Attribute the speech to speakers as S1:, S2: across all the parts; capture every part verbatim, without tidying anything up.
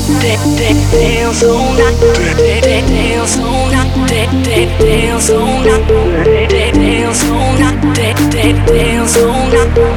S1: dance all night, dance all night, dance all night, dance all night, dance all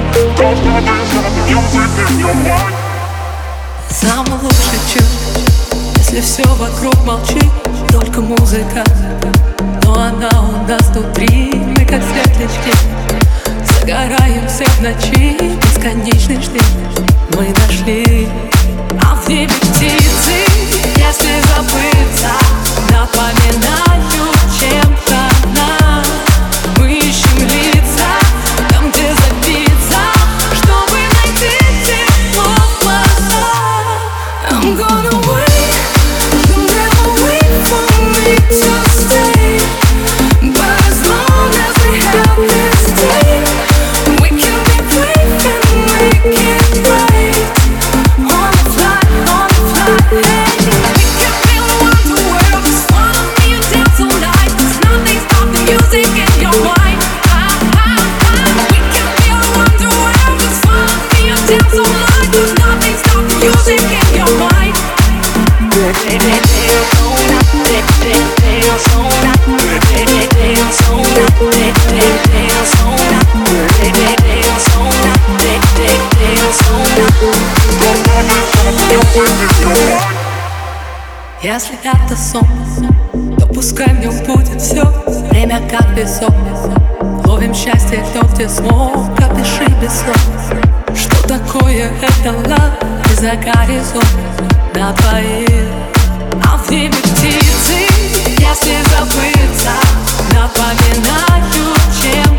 S1: night.
S2: Самый лучший час, если все вокруг молчит, только музыка, но она у нас внутри. Мы как светлячки, загораемся в ночи, бесконечный штиль мы нашли. А в небе птицы, если забыться, напоминают чем-то нам. Мы ищем лица, там где забиться, чтобы найти тепло в глазах. I'm gonna wait, you'll never wait for me to stay. But as long as we have this day, we can be brave and make it right. On the fly, on the fly, hey. We can feel the wonder world, just follow me and dance all night. There's nothing stop the music in your mind. Ah, ah, ah. We can feel the wonder world, just follow me and dance all night. There's nothing stop the music in your mind. Если это сон, то пускай в нем будет все. Время как песок, ловим счастье тот, где смог. Пропиши без слов, что такое это лав. И за горизонт на двоих. А в небе птицы, если забыться, напоминают чем